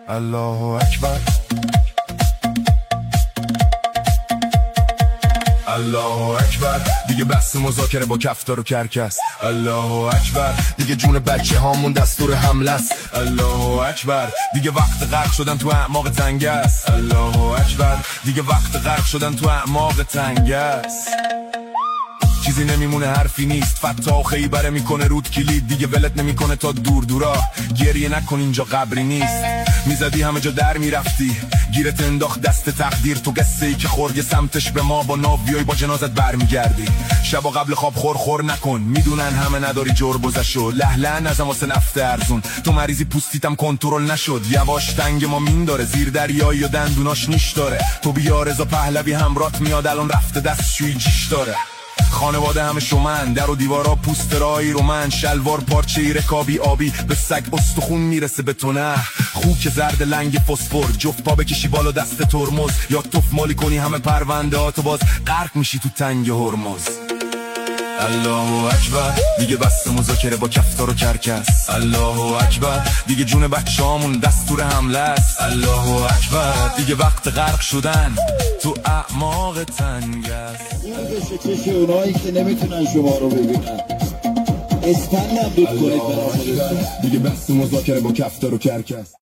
الله اکبر، الله اکبر. دیگه بس مذاکره با کفتار و کرکس. الله اکبر. دیگه جون بچه هامون دستور حمله است. الله اکبر. دیگه وقت غرق شدن تو اعماق تنگ است. الله اکبر. دیگه وقت غرق شدن تو اعماق تنگ است. چیزی نمیمونه، حرفی نیست، فتا خیبره میکنه رود کلید. دیگه ولت نمیکنه تا دور دورا، گریه نکن اینجا قبری نیست. میزدی همه جا در میرفتی، گیرت انداخت دست تقدیر. تو قصه ای که خورد سمتش به ما، با ناویای با جنازت برمیگردی. شبا قبل خواب خور نکن، میدونن همه نداری جور بزشو. لهله نزم واسه نفت ارزون، تو مریضی پوستیتم کنترل نشد. یواش تنگ ما مین داره، زیر دریایی و دندوناش نیش داره. تو بیا رضا پهلوی همرات میاد، الان رفته دستشویی جیش داره. خانواده همه شومن، در و دیوارا پوست رایی رو من. شلوار پارچه رکابی آبی، به سگ استخون میرسه به تو نه. خوک زرد لنگ فسفر، جفت پا بکشی بالا دست ترمز. یا توف مالی کنی همه پرونده ها، تو باز غرق میشی تو تنگ هرمز. الله اکبر. دیگه بس مذاکره با کفتار و کرکس. الله اکبر. دیگه جون بچه‌هامون دستور حمله است. الله اکبر. دیگه وقت غرق شدن تو اعماق تنگ است. این بشه چش اونایی که نمیتونن شما رو ببینن. اسپندم دود کنید برای خودتون. دیگه بس مذاکره با کفتار و کرکس.